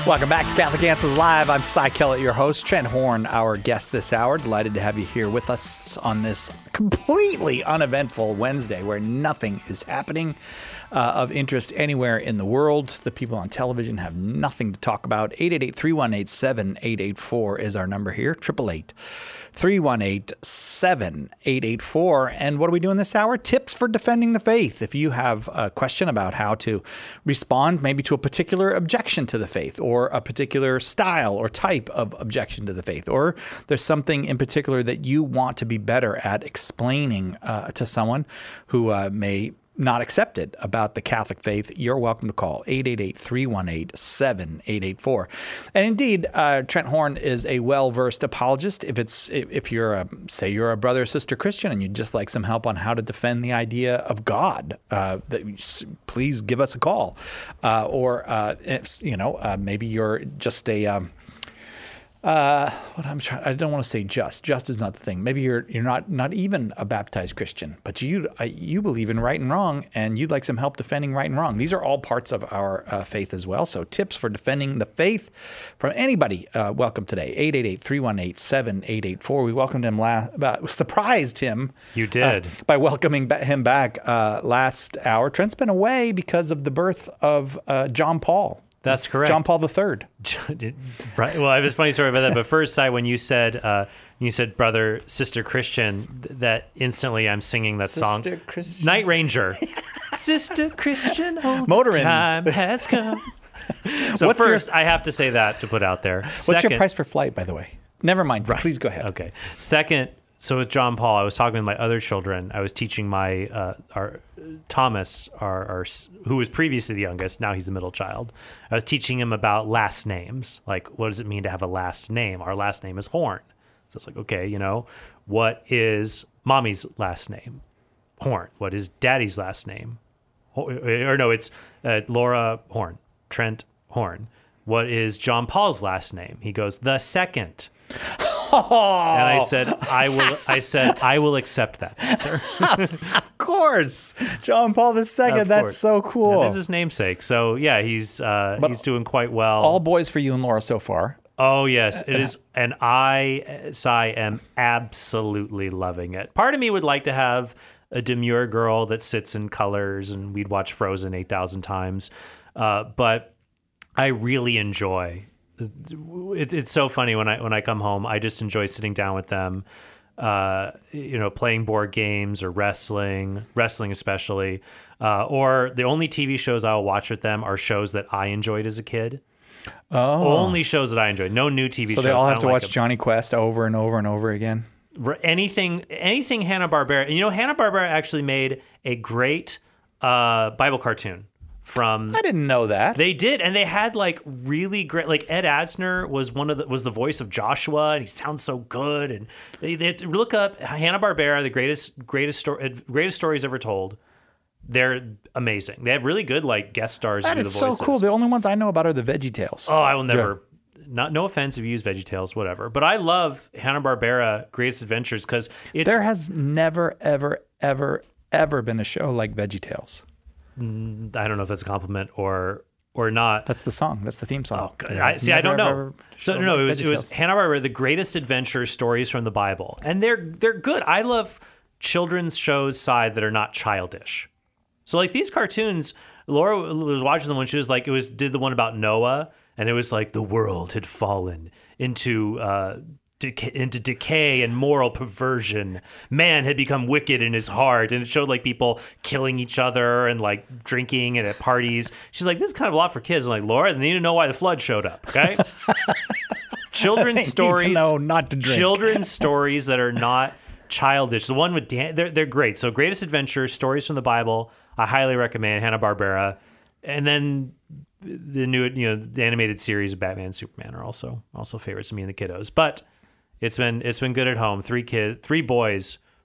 Welcome back to Catholic Answers Live. I'm Cy Kellett, your host. Trent Horn, our guest this hour. Delighted to have you here with us on this completely uneventful Wednesday where nothing is happening of interest anywhere in the world. The people on television have nothing to talk about. 888-318-7884 is our number here. 888-318-7884. And what are we doing this hour? Tips for defending the faith. If you have a question about how to respond maybe to a particular objection to the faith or a particular style or type of objection to the faith, or there's something in particular that you want to be better at explaining to someone who may not accept it about the Catholic faith, you're welcome to call 888-318-7884. And indeed, Trent Horn is a well-versed apologist. If you're a brother or sister Christian and you'd just like some help on how to defend the idea of God, please give us a call. Maybe you're just a I don't want to say just is not the thing. Maybe you're not even a baptized Christian, but you believe in right and wrong, and you'd like some help defending right and wrong. These are all parts of our faith as well. So tips for defending the faith from anybody. Welcome today, 888-318-7884. We welcomed him surprised him. You did. By welcoming him back last hour. Trent's been away because of the birth of John Paul. That's correct. John Paul III. Right. Well, I have a funny story about that. But first, Si, when you said brother, sister Christian, that instantly I'm singing that song. Sister Christian. Night Ranger. Sister Christian, Motorin. Time has come. So I have to say that to put out there. What's your price for flight, by the way? Never mind. Right. Please go ahead. Okay. Second, so with John Paul, I was talking with my other children. I was teaching my our Thomas, who was previously the youngest. Now he's the middle child. I was teaching him about last names. Like, what does it mean to have a last name? Our last name is Horn. So it's like, okay, what is mommy's last name? Horn. What is daddy's last name? It's Laura Horn, Trent Horn. What is John Paul's last name? He goes, the second. Oh. And I said, I will accept that answer. Of course. John Paul II. That's so cool. That is his namesake. So yeah, he's doing quite well. All boys for you and Laura so far. Oh yes, it is. And I am absolutely loving it. Part of me would like to have a demure girl that sits in colors and we'd watch Frozen 8,000 times. But I really enjoy it's so funny when I come home. I just enjoy sitting down with them, playing board games or wrestling especially. Or the only TV shows I'll watch with them are shows that I enjoyed as a kid. Oh, only shows that I enjoyed. No new TV shows. So they all have to watch Johnny Quest over and over and over again. Anything Hanna-Barbera. Hanna-Barbera actually made a great Bible cartoon. I didn't know that. They did, and they had really great. Ed Asner was was the voice of Joshua, and he sounds so good. And they look up Hanna-Barbera, the greatest stories ever told. They're amazing. They have really good guest stars. That do is the voices. So cool. The only ones I know about are the VeggieTales. Oh, I will never. Yeah. No offense if you use VeggieTales, whatever. But I love Hanna-Barbera Greatest Adventures because there has never, ever, ever, ever been a show like VeggieTales. I don't know if that's a compliment or not. That's the song. That's the theme song. Oh, God. I don't know. So no, it was Hanna-Barbera, the greatest adventure stories from the Bible, and they're good. I love children's shows side that are not childish. So these cartoons, Laura was watching them when she was did the one about Noah, and it was the world had fallen into decay and moral perversion. Man had become wicked in his heart, and it showed people killing each other and drinking and at parties. She's like, this is kind of a lot for kids. I'm like, Laura, they need to know why the flood showed up. Okay, children's stories. Need to know not to drink. Children's stories that are not childish. The one with Dan, they're great. So, Greatest Adventure, stories from the Bible. I highly recommend Hanna-Barbera, and then the new, the animated series of Batman and Superman are also favorites of me and the kiddos. But it's been good at home. 3 boys,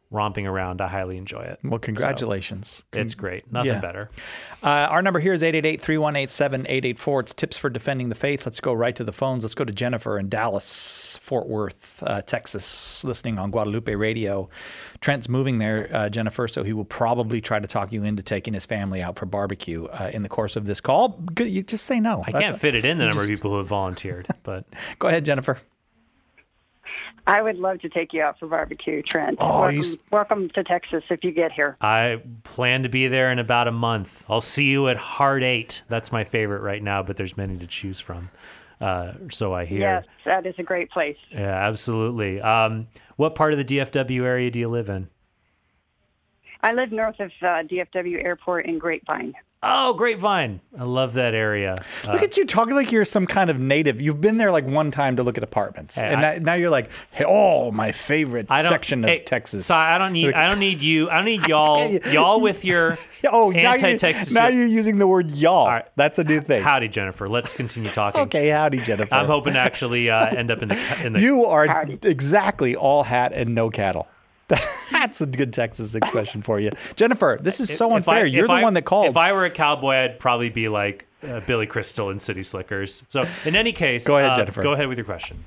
romping around. I highly enjoy it. Well, congratulations. So, it's great. Nothing better. Our number here is 888-318-7884. It's tips for defending the faith. Let's go right to the phones. Let's go to Jennifer in Dallas, Fort Worth, Texas, listening on Guadalupe Radio. Trent's moving there, Jennifer, so he will probably try to talk you into taking his family out for barbecue in the course of this call. Good, you just say no. I can't fit it in the number of people who have volunteered. But go ahead, Jennifer. I would love to take you out for barbecue, Trent. Oh, welcome to Texas if you get here. I plan to be there in about a month. I'll see you at Heart 8. That's my favorite right now, but there's many to choose from. So I hear. Yes, that is a great place. Yeah, absolutely. What part of the DFW area do you live in? I live north of DFW Airport in Grapevine. Oh, Grapevine. I love that area. Look at you talking like you're some kind of native. You've been there like one time to look at apartments. And now you're like, hey, my favorite section of Texas. So I don't need y'all with your anti-Texas. Now you're using the word y'all. All right. That's a new thing. Howdy, Jennifer. Let's continue talking. Okay, howdy, Jennifer. I'm hoping to actually end up in the You are exactly all hat and no cattle. That's a good Texas expression for you. Jennifer, this is so unfair. You're the one that called. If I were a cowboy, I'd probably be like Billy Crystal in City Slickers. So in any case, go ahead, Jennifer. Go ahead with your question.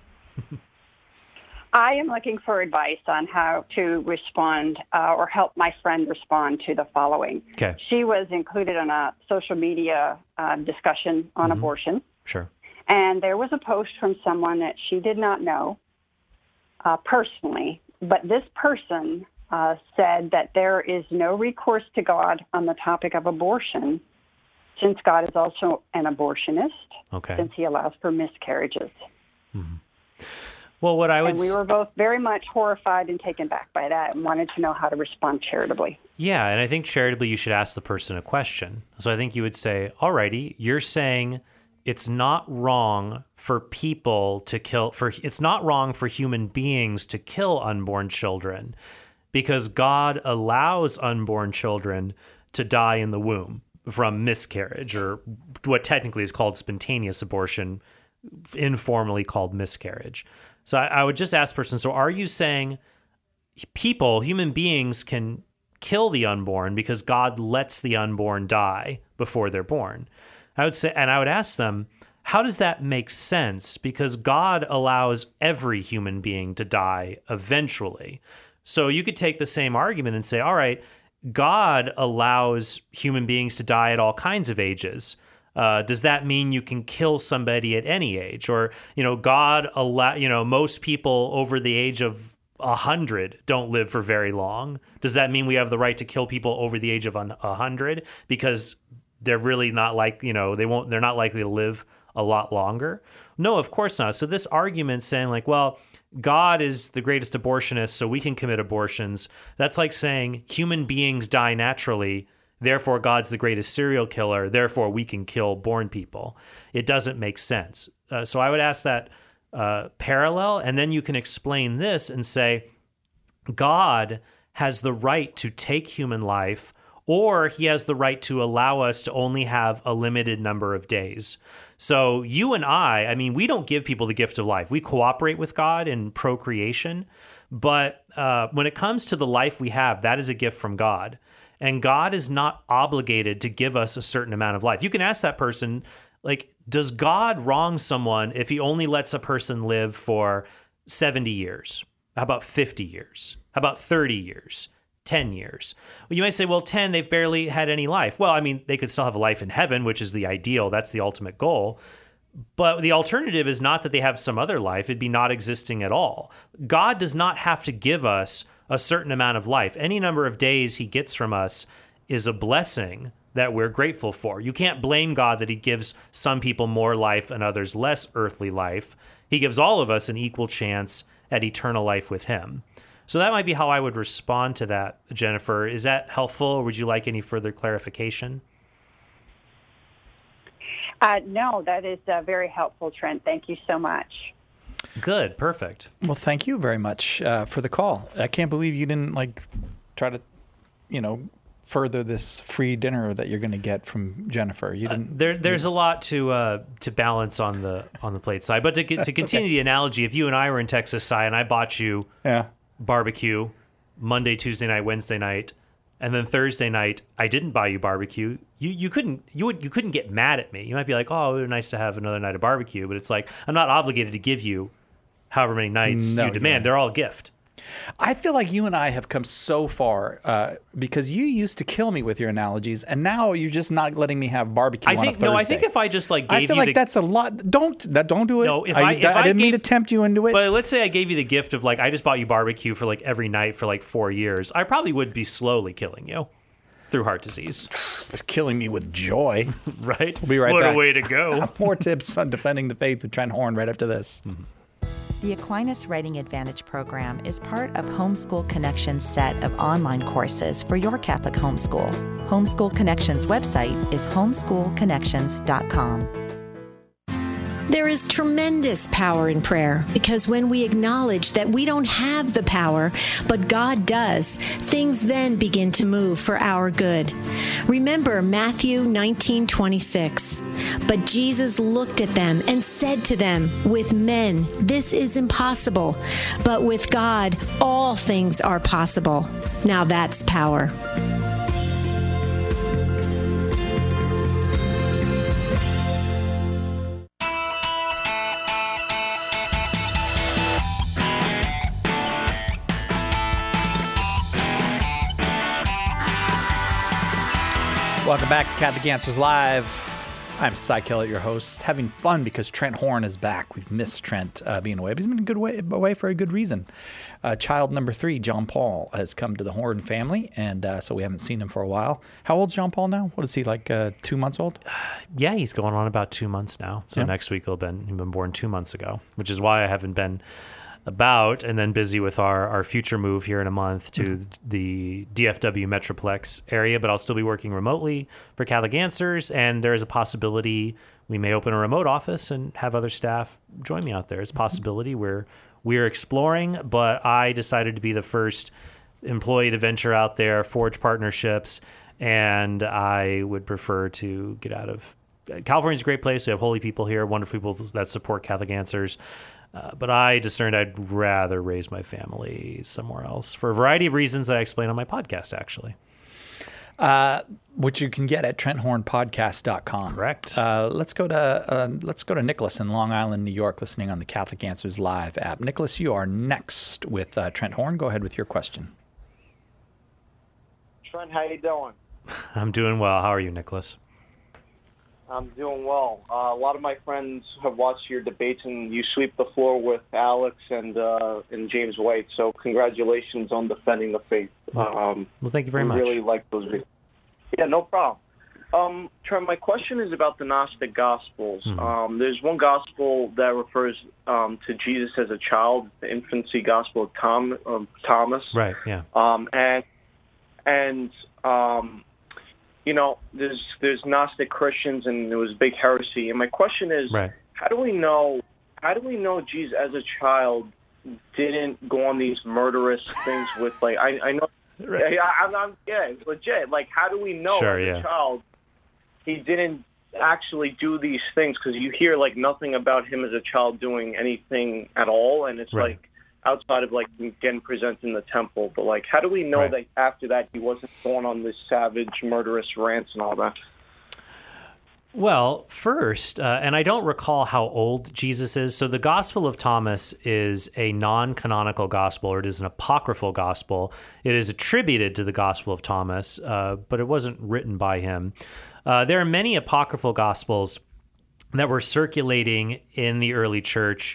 I am looking for advice on how to respond or help my friend respond to the following. Okay. She was included on a social media discussion on abortion. Sure. And there was a post from someone that she did not know personally. But this person said that there is no recourse to God on the topic of abortion, since God is also an abortionist, since he allows for miscarriages. Mm-hmm. Well, what I would... And we were both very much horrified and taken back by that and wanted to know how to respond charitably. Yeah, and I think charitably you should ask the person a question. So I think you would say, all righty, you're saying... It's not wrong for people to kill it's not wrong for human beings to kill unborn children because God allows unborn children to die in the womb from miscarriage, or what technically is called spontaneous abortion, informally called miscarriage. So I would just ask the person, so are you saying human beings can kill the unborn because God lets the unborn die before they're born? I would say, and I would ask them, how does that make sense? Because God allows every human being to die eventually. So you could take the same argument and say, all right, God allows human beings to die at all kinds of ages. Does that mean you can kill somebody at any age? Or, most people over the age of 100 don't live for very long. Does that mean we have the right to kill people over the age of 100 because they're really not they're not likely to live a lot longer? No, of course not. So this argument saying like, well, God is the greatest abortionist, so we can commit abortions. That's like saying human beings die naturally, therefore God's the greatest serial killer, therefore we can kill born people. It doesn't make sense. So I would ask that parallel, and then you can explain this and say, God has the right to take human life, or he has the right to allow us to only have a limited number of days. So you and I mean, we don't give people the gift of life. We cooperate with God in procreation, but when it comes to the life we have, that is a gift from God. And God is not obligated to give us a certain amount of life. You can ask that person, like, does God wrong someone if he only lets a person live for 70 years? How about 50 years? How about 30 years? 10 years. Well, you might say, well, 10, they've barely had any life. Well, I mean, they could still have a life in heaven, which is the ideal. That's the ultimate goal. But the alternative is not that they have some other life. It'd be not existing at all. God does not have to give us a certain amount of life. Any number of days he gets from us is a blessing that we're grateful for. You can't blame God that he gives some people more life and others less earthly life. He gives all of us an equal chance at eternal life with him. So that might be how I would respond to that, Jennifer. Is that helpful, or would you like any further clarification? No, that is very helpful, Trent. Thank you so much. Good, perfect. Well, thank you very much for the call. I can't believe you didn't try to, further this free dinner that you're going to get from Jennifer. You didn't. There's a lot to balance on the plate side. But to continue the analogy, if you and I were in Texas, Si, and I bought you barbecue, Monday, Tuesday night, Wednesday night, and then Thursday night I didn't buy you barbecue, you couldn't get mad at me. You might be like, oh, it would be nice to have another night of barbecue, but it's like I'm not obligated to give you however many nights you demand. They're all a gift. I feel like you and I have come so far because you used to kill me with your analogies, and now you're just not letting me have barbecue on a Thursday. No, I think if I just gave I feel you like that's a lot. Don't do it. No, if I didn't mean to tempt you into it. But let's say I gave you the gift of I just bought you barbecue for every night for 4 years. I probably would be slowly killing you through heart disease. Killing me with joy. Right? We'll be right back. What a way to go. More tips on defending the faith with Trent Horn right after this. Mm-hmm. The Aquinas Writing Advantage program is part of Homeschool Connections' set of online courses for your Catholic homeschool. Homeschool Connections' website is homeschoolconnections.com. There is tremendous power in prayer because when we acknowledge that we don't have the power, but God does, things then begin to move for our good. Remember Matthew 19:26. But Jesus looked at them and said to them, with men, this is impossible, but with God, all things are possible. Now that's power. Welcome back to Catholic Answers Live. I'm Cy Kellett, your host, having fun because Trent Horn is back. We've missed Trent being away, but he's been away for a good reason. Child number 3, John Paul, has come to the Horn family, and so we haven't seen him for a while. How old's John Paul now? What is he, 2 months old? Yeah, he's going on about 2 months now. So next week he'll been born 2 months ago, which is why I haven't been about and then busy with our future move here in a month to the DFW Metroplex area, but I'll still be working remotely for Catholic Answers, and there is a possibility we may open a remote office and have other staff join me out there. It's a possibility we're exploring, but I decided to be the first employee to venture out there, forge partnerships, and I would prefer to get out of California's a great place. We have holy people here, wonderful people that support Catholic Answers. But I discerned I'd rather raise my family somewhere else for a variety of reasons that I explain on my podcast, actually. Which you can get at TrentHornPodcast.com. Correct. Let's go to Nicholas in Long Island, New York, listening on the Catholic Answers Live app. Nicholas, you are next with Trent Horn. Go ahead with your question. Trent, how you doing? I'm doing well. How are you, Nicholas? I'm doing well. A lot of my friends have watched your debates, and you sweep the floor with Alex and James White. So congratulations on defending the faith. Well, thank you very much. I really like those videos. Yeah, no problem. Trent, my question is about the Gnostic Gospels. Mm-hmm. There's one gospel that refers to Jesus as a child, the infancy gospel of Thomas. Right, yeah. There's Gnostic Christians, and there was big heresy. And my question is, right. How do we know Jesus as a child didn't go on these murderous things with I know, right. It's legit. How do we know as a child he didn't actually do these things? Because you hear nothing about him as a child doing anything at all, and it's right. Outside of getting presented in the temple, but how do we know right. that after that he wasn't going on this savage, murderous rants and all that? Well, first, and I don't recall how old Jesus is. So the Gospel of Thomas is a non-canonical gospel, or it is an apocryphal gospel. It is attributed to the Gospel of Thomas, but it wasn't written by him. There are many apocryphal gospels that were circulating in the early church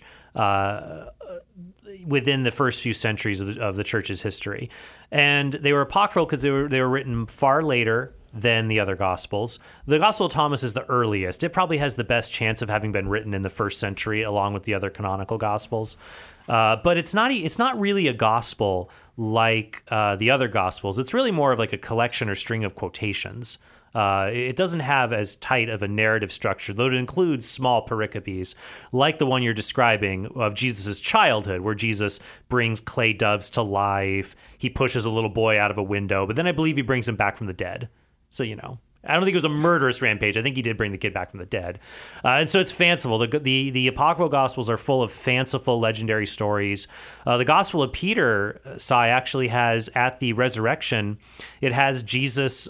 within the first few centuries of the church's history. And they were apocryphal because they were written far later than the other gospels. The Gospel of Thomas is the earliest. It probably has the best chance of having been written in the first century along with the other canonical gospels. But it's not really a gospel like the other gospels. It's really more of a collection or string of quotations. It doesn't have as tight of a narrative structure, though it includes small pericopes, like the one you're describing of Jesus' childhood, where Jesus brings clay doves to life. He pushes a little boy out of a window, but then I believe he brings him back from the dead. So, I don't think it was a murderous rampage. I think he did bring the kid back from the dead. And so it's fanciful. The apocryphal Gospels are full of fanciful, legendary stories. The Gospel of Peter, Sai, actually has, at the resurrection, it has Jesus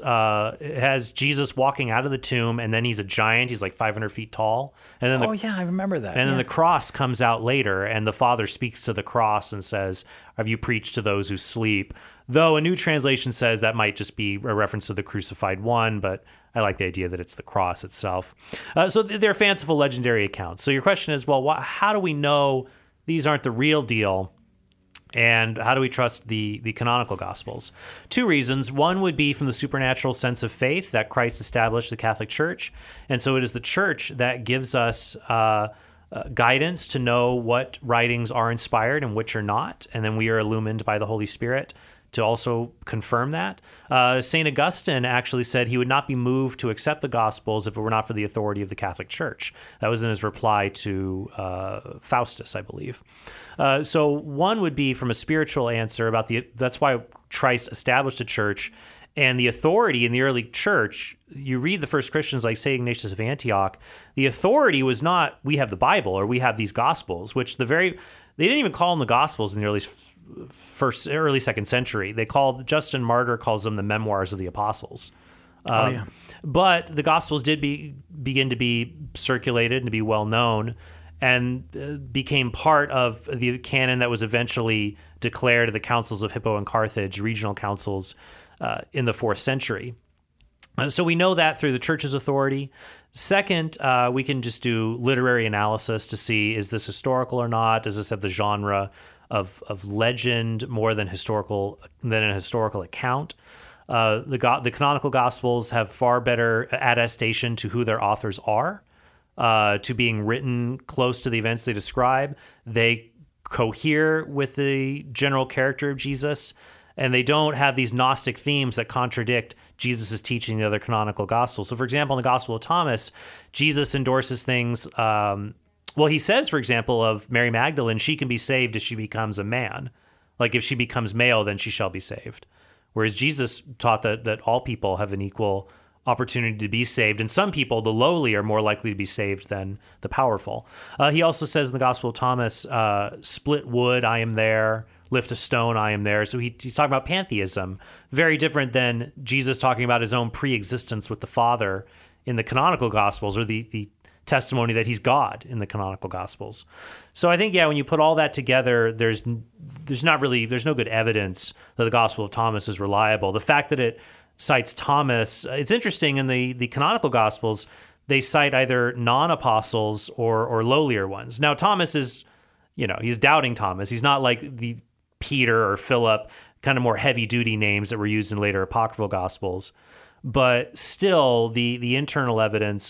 walking out of the tomb, and then he's a giant. He's like 500 feet tall. And then I remember that. And then the cross comes out later, and the Father speaks to the cross and says, "Have you preached to those who sleep?" Though a new translation says that might just be a reference to the crucified one, but I like the idea that it's the cross itself. So they're fanciful, legendary accounts. So your question is, well, how do we know these aren't the real deal? And how do we trust the canonical Gospels? Two reasons. One would be from the supernatural sense of faith that Christ established the Catholic Church. And so it is the Church that gives us guidance to know what writings are inspired and which are not. And then we are illumined by the Holy Spirit to also confirm that. St. Augustine actually said he would not be moved to accept the Gospels if it were not for the authority of the Catholic Church. That was in his reply to Faustus, I believe. So one would be from a spiritual answer about that's why Christ established a church, and the authority in the early church. You read the first Christians like St. Ignatius of Antioch, the authority was not, we have the Bible or we have these Gospels, which they didn't even call them the Gospels in the early second century. Justin Martyr calls them the Memoirs of the Apostles. But the Gospels did begin to be circulated and to be well known, and became part of the canon that was eventually declared at the councils of Hippo and Carthage, regional councils in the 4th century. So we know that through the Church's authority. Second, we can just do literary analysis to see, is this historical or not? Does this have the genre of legend more than a historical account? The canonical Gospels have far better attestation to who their authors are, to being written close to the events they describe. They cohere with the general character of Jesus, and they don't have these Gnostic themes that contradict Jesus' teaching in the other canonical Gospels. So, for example, in the Gospel of Thomas, Jesus endorses things. He says, for example, of Mary Magdalene, she can be saved if she becomes a man. Like if she becomes male, then she shall be saved. Whereas Jesus taught that all people have an equal opportunity to be saved. And some people, the lowly, are more likely to be saved than the powerful. He also says in the Gospel of Thomas, split wood, I am there. Lift a stone, I am there. So he's talking about pantheism. Very different than Jesus talking about his own pre-existence with the Father in the canonical Gospels, or the testimony that he's God in the canonical Gospels. So I think, when you put all that together, there's no good evidence that the Gospel of Thomas is reliable. The fact that it cites Thomas, it's interesting, in the canonical Gospels, they cite either non-apostles or lowlier ones. Now, Thomas is, he's doubting Thomas. He's not like the Peter or Philip, kind of more heavy-duty names that were used in later apocryphal Gospels. But still, the internal evidence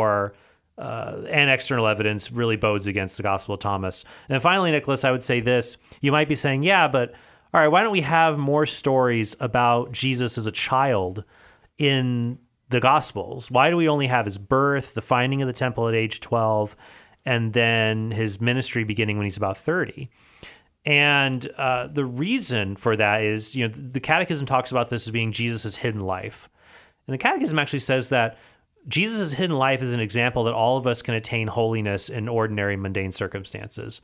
and external evidence really bodes against the Gospel of Thomas. And finally, Nicholas, I would say this. You might be saying, but all right, why don't we have more stories about Jesus as a child in the Gospels? Why do we only have his birth, the finding of the temple at age 12, and then his ministry beginning when he's about 30? And the reason for that is, the Catechism talks about this as being Jesus' hidden life. And the Catechism actually says that Jesus' hidden life is an example that all of us can attain holiness in ordinary, mundane circumstances.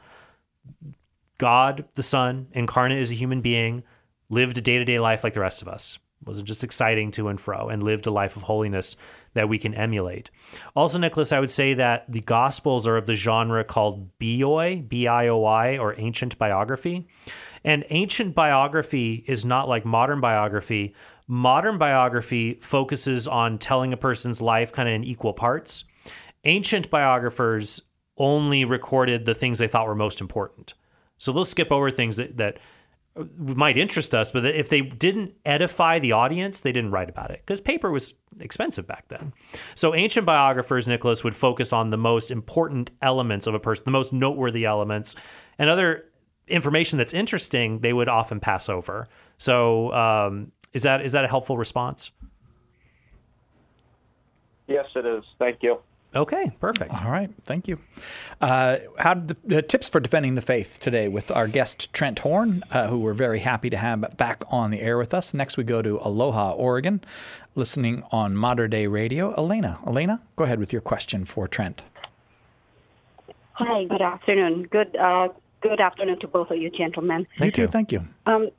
God, the Son, incarnate as a human being, lived a day-to-day life like the rest of us. Wasn't just exciting to and fro, and lived a life of holiness that we can emulate. Also, Nicholas, I would say that the Gospels are of the genre called Bioi, B-I-O-I, or ancient biography. And ancient biography is not like modern biography. Modern biography focuses on telling a person's life kind of in equal parts. Ancient biographers only recorded the things they thought were most important. So they'll skip over things that might interest us, but if they didn't edify the audience, they didn't write about it, because paper was expensive back then. So ancient biographers, Nicholas, would focus on the most important elements of a person, the most noteworthy elements, and other information that's interesting, they would often pass over. So is that a helpful response? Yes, it is. Thank you. Okay, perfect. All right, thank you. The tips for defending the faith today with our guest Trent Horn, who we're very happy to have back on the air with us. Next, we go to Aloha, Oregon, listening on Mater Dei Radio. Elena, go ahead with your question for Trent. Hi, good afternoon. Good afternoon to both of you gentlemen. You too, thank you.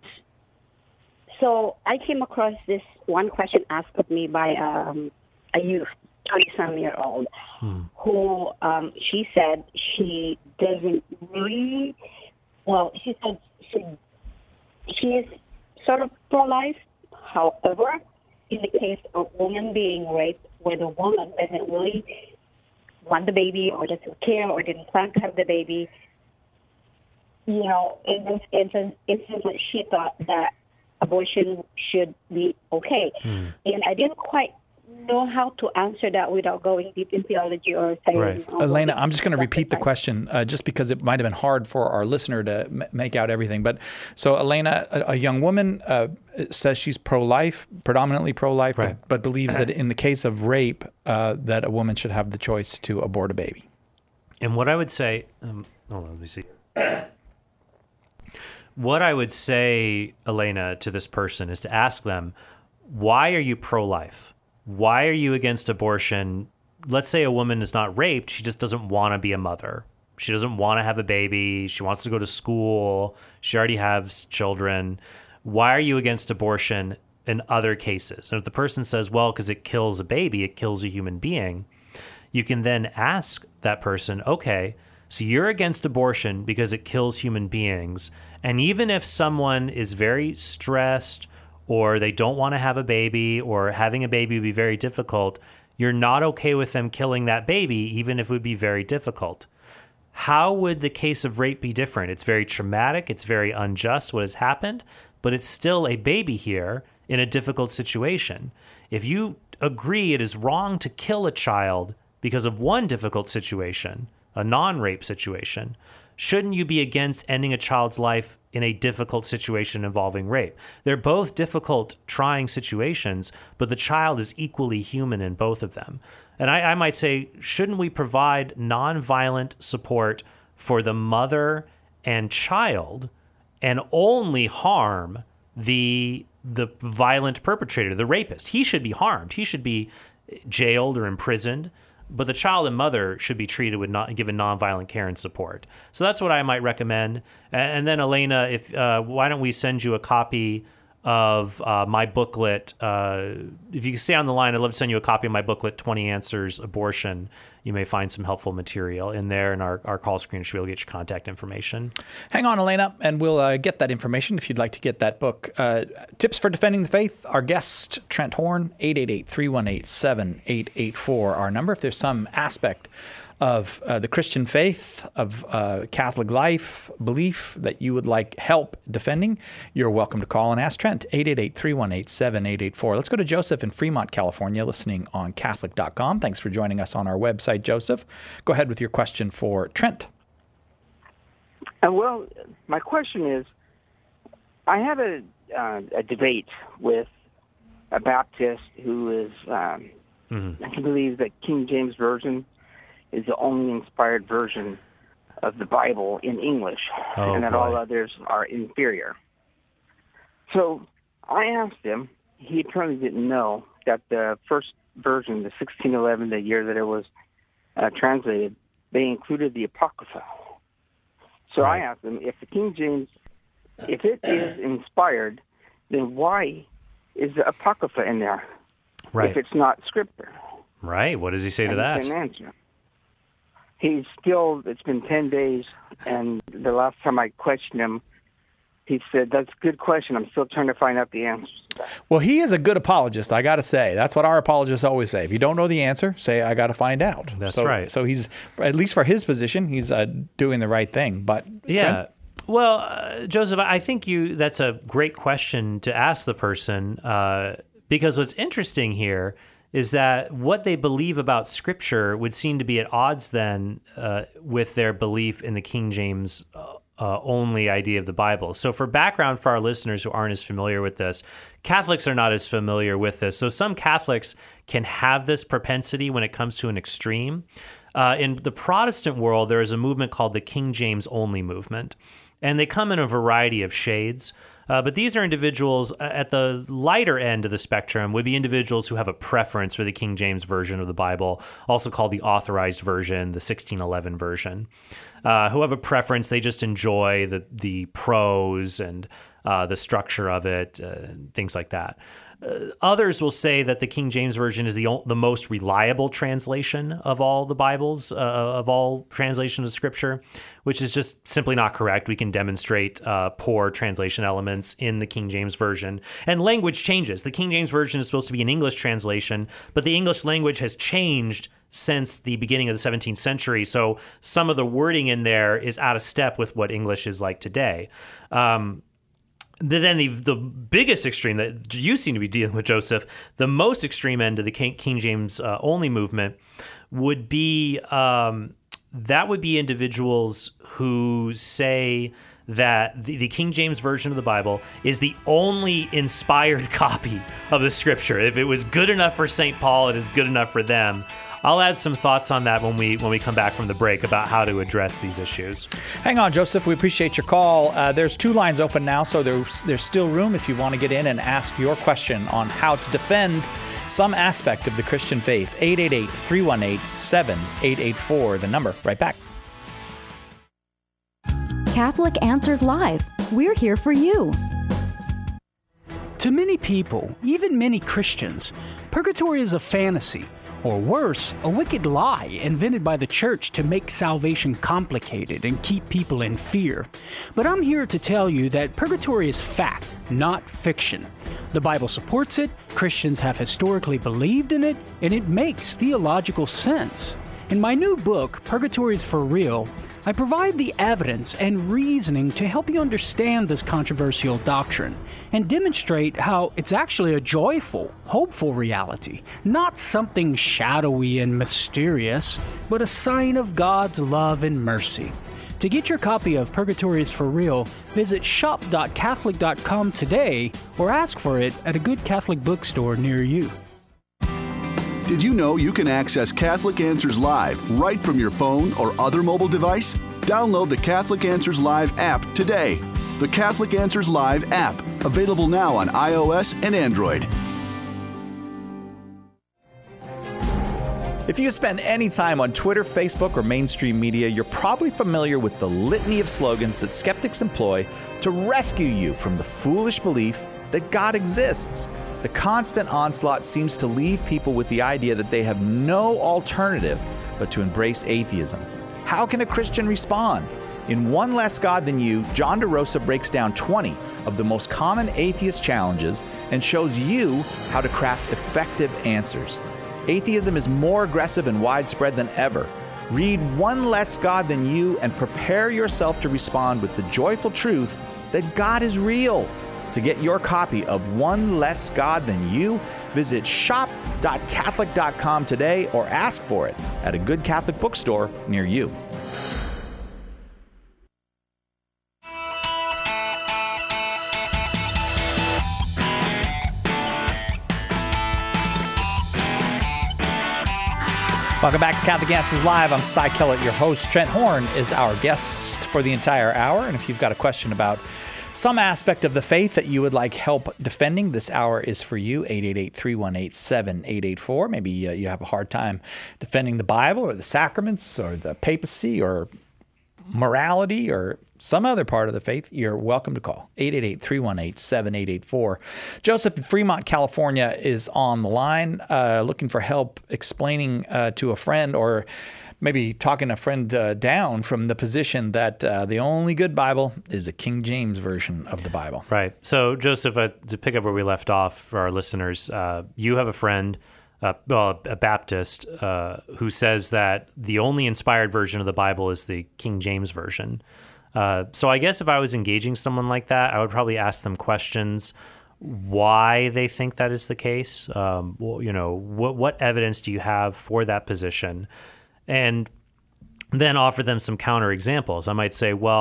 So I came across this one question asked of me by a youth, 20-some-year-old, who she said she doesn't really, she said she is sort of pro-life. However, in the case of a woman being raped, where the woman doesn't really want the baby or doesn't care or didn't plan to have the baby, in this instance, she thought that abortion should be okay. And I didn't quite know how to answer that without going deep in theology or saying... Right. Elena, I'm just going to repeat the question just because it might have been hard for our listener to make out everything. But so Elena, a young woman says she's pro-life, predominantly pro-life, right, but believes that in the case of rape, that a woman should have the choice to abort a baby. And what I would say... hold on, let me see. What I would say, Elena, to this person is to ask them, why are you pro-life? Why are you against abortion? Let's say a woman is not raped. She just doesn't want to be a mother. She doesn't want to have a baby. She wants to go to school. She already has children. Why are you against abortion in other cases? And if the person says, well, because it kills a baby, it kills a human being, you can then ask that person, okay, so you're against abortion because it kills human beings. And even if someone is very stressed or they don't want to have a baby or having a baby would be very difficult, you're not okay with them killing that baby, even if it would be very difficult. How would the case of rape be different? It's very traumatic. It's very unjust what has happened, but it's still a baby here in a difficult situation. If you agree it is wrong to kill a child because of one difficult situation, a non-rape situation, shouldn't you be against ending a child's life in a difficult situation involving rape? They're both difficult, trying situations, but the child is equally human in both of them. And I might say, shouldn't we provide nonviolent support for the mother and child and only harm the violent perpetrator, the rapist? He should be harmed. He should be jailed or imprisoned. But the child and mother should be treated with given nonviolent care and support. So that's what I might recommend. And then, Elena, why don't we send you a copy of my booklet? If you can stay on the line, I'd love to send you a copy of my booklet, 20 Answers Abortion. You may find some helpful material in there, and our call screen should be able to get your contact information. Hang on, Elena, and we'll get that information if you'd like to get that book. Tips for Defending the Faith, our guest, Trent Horn, 888-318-7884, our number. If there's some aspect of the Christian faith, of Catholic life, belief that you would like help defending, you're welcome to call and ask Trent, 888-318-7884. Let's go to Joseph in Fremont, California, listening on Catholic.com. Thanks for joining us on our website, Joseph. Go ahead with your question for Trent. Well, my question is, I have a debate with a Baptist who is, he believes that King James Version is the only inspired version of the Bible in English, and that all others are inferior. So I asked him, he apparently didn't know that the first version, the 1611, the year that it was translated, they included the Apocrypha. So I asked him, if the King James, if it is inspired, then why is the Apocrypha in there if it's not Scripture? Right. What does he say to that? He didn't answer. He's still, it's been 10 days, and the last time I questioned him, he said, that's a good question. I'm still trying to find out the answers. Well, he is a good apologist, I got to say. That's what our apologists always say. If you don't know the answer, say, I got to find out. That's right. So he's, at least for his position, he's doing the right thing. But yeah. Trent? Well, Joseph, I think that's a great question to ask the person because what's interesting here is that what they believe about Scripture would seem to be at odds then with their belief in the King James only idea of the Bible. So for background for our listeners who aren't as familiar with this, Catholics are not as familiar with this. So some Catholics can have this propensity when it comes to an extreme. In the Protestant world, there is a movement called the King James only movement, and they come in a variety of shades. But these are individuals at the lighter end of the spectrum would be individuals who have a preference for the King James version of the Bible, also called the Authorized Version, the 1611 version, who have a preference. They just enjoy the prose and the structure of it, things like that. Others will say that the King James Version is the most reliable translation of all the Bibles, of all translations of Scripture, which is just simply not correct. We can demonstrate poor translation elements in the King James Version. And language changes. The King James Version is supposed to be an English translation, but the English language has changed since the beginning of the 17th century. So some of the wording in there is out of step with what English is like today. Then the biggest extreme that you seem to be dealing with, Joseph, the most extreme end of the King James only movement would be individuals who say that the King James Version of the Bible is the only inspired copy of the Scripture. If it was good enough for St. Paul, it is good enough for them. I'll add some thoughts on that when we come back from the break about how to address these issues. Hang on, Joseph. We appreciate your call. There's 2 lines open now, so there's still room if you want to get in and ask your question on how to defend some aspect of the Christian faith. 888-318-7884, the number. Right back. Catholic Answers Live. We're here for you. To many people, even many Christians, purgatory is a fantasy. Or worse, a wicked lie invented by the church to make salvation complicated and keep people in fear. But I'm here to tell you that purgatory is fact, not fiction. The Bible supports it, Christians have historically believed in it, and it makes theological sense. In my new book, Purgatory is for Real, I provide the evidence and reasoning to help you understand this controversial doctrine and demonstrate how it's actually a joyful, hopeful reality, not something shadowy and mysterious, but a sign of God's love and mercy. To get your copy of Purgatory is for Real, visit shop.catholic.com today or ask for it at a good Catholic bookstore near you. Did you know you can access Catholic Answers Live right from your phone or other mobile device? Download the Catholic Answers Live app today. The Catholic Answers Live app, available now on iOS and Android. If you spend any time on Twitter, Facebook, or mainstream media, you're probably familiar with the litany of slogans that skeptics employ to rescue you from the foolish belief that God exists. The constant onslaught seems to leave people with the idea that they have no alternative but to embrace atheism. How can a Christian respond? In One Less God Than You, John DeRosa breaks down 20 of the most common atheist challenges and shows you how to craft effective answers. Atheism is more aggressive and widespread than ever. Read One Less God Than You and prepare yourself to respond with the joyful truth that God is real. To get your copy of One Less God Than You, visit shop.catholic.com today or ask for it at a good Catholic bookstore near you. Welcome back to Catholic Answers Live. I'm Cy Kellett, your host. Trent Horn is our guest for the entire hour. And if you've got a question about some aspect of the faith that you would like help defending, this hour is for you. 888-318-7884. Maybe you have a hard time defending the Bible or the sacraments or the papacy or morality or some other part of the faith. You're welcome to call. 888-318-7884. Joseph in Fremont, California is on the line looking for help explaining to a friend or maybe talking a friend down from the position that the only good Bible is a King James version of the Bible. Right. So, Joseph, to pick up where we left off for our listeners, you have a friend, a Baptist, who says that the only inspired version of the Bible is the King James version. So I guess if I was engaging someone like that, I would probably ask them questions why they think that is the case. What evidence do you have for that position? And then offer them some counter examples. I might say, well,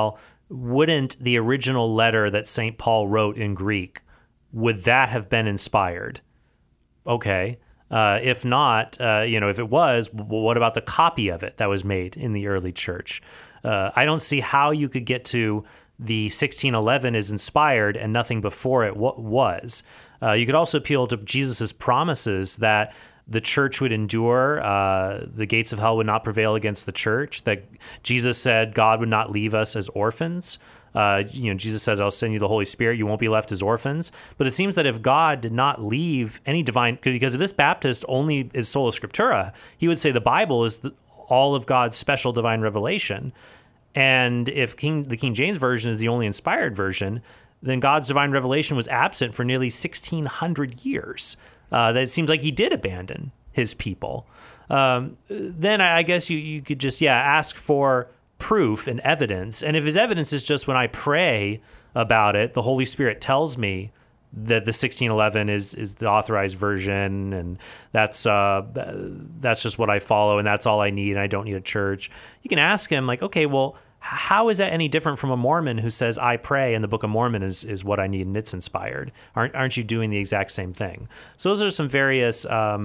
wouldn't the original letter that St. Paul wrote in Greek, would that have been inspired? Okay. If not, if it was, well, what about the copy of it that was made in the early church? I don't see how you could get to the 1611 is inspired and nothing before it was. You could also appeal to Jesus' promises that the church would endure, the gates of hell would not prevail against the church, that Jesus said God would not leave us as orphans. Jesus says, I'll send you the Holy Spirit. You won't be left as orphans. But it seems that if God did not leave any divine, because if this Baptist only is sola scriptura, he would say the Bible is all of God's special divine revelation. And if the King James Version is the only inspired version, then God's divine revelation was absent for nearly 1,600 years. That it seems like he did abandon his people. Then I guess you could just, ask for proof and evidence. And if his evidence is just when I pray about it, the Holy Spirit tells me that the 1611 is the authorized version, and that's just what I follow, and that's all I need, and I don't need a church. You can ask him, like, okay, well, how is that any different from a Mormon who says, I pray, and the Book of Mormon is what I need, and it's inspired? Aren't you doing the exact same thing? So those are some various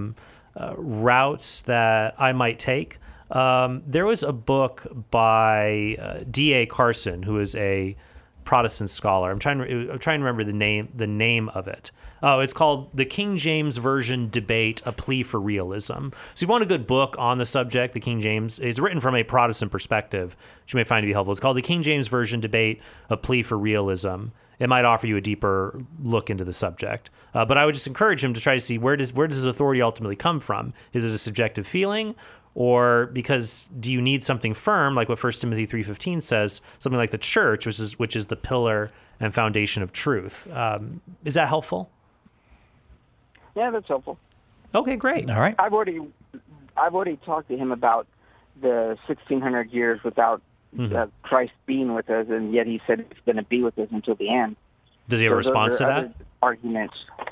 routes that I might take. There was a book by D.A. Carson, who is a Protestant scholar. I'm trying to remember the name of it. Oh, it's called The King James Version Debate, A Plea for Realism. So if you want a good book on the subject, the King James, it's written from a Protestant perspective, which you may find to be helpful. It's called The King James Version Debate, A Plea for Realism. It might offer you a deeper look into the subject. But I would just encourage him to try to see where does his authority ultimately come from? Is it a subjective feeling? Or because do you need something firm, like what 1 Timothy 3:15 says, something like the church, which is the pillar and foundation of truth? Is that helpful? Yeah, that's helpful. Okay, great. All right. I've already talked to him about the 1,600 years without Christ being with us, and yet he said he's going to be with us until the end. Does he have a response to that? Arguments.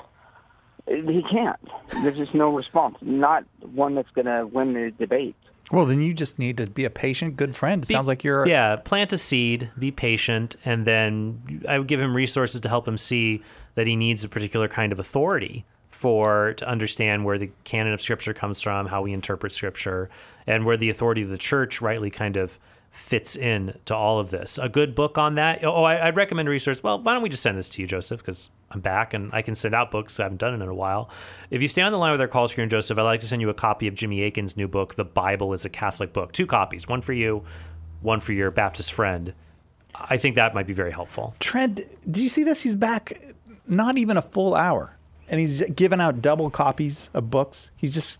He can't. There's just no response. Not one that's going to win the debate. Well, then you just need to be a patient, good friend. It sounds like you're... Yeah, plant a seed, be patient, and then I would give him resources to help him see that he needs a particular kind of authority to understand where the canon of Scripture comes from, how we interpret Scripture, and where the authority of the church rightly kind of fits in to all of this. A good book on that. I'd recommend a resource. Well, why don't we just send this to you, Joseph, because I'm back and I can send out books. I haven't done it in a while. If you stay on the line with our call screen, Joseph, I'd like to send you a copy of Jimmy Akin's new book, The Bible is a Catholic Book. 2 copies, one for you, one for your Baptist friend. I think that might be very helpful. Trent, do you see this? He's back not even a full hour, and he's given out double copies of books. He's just...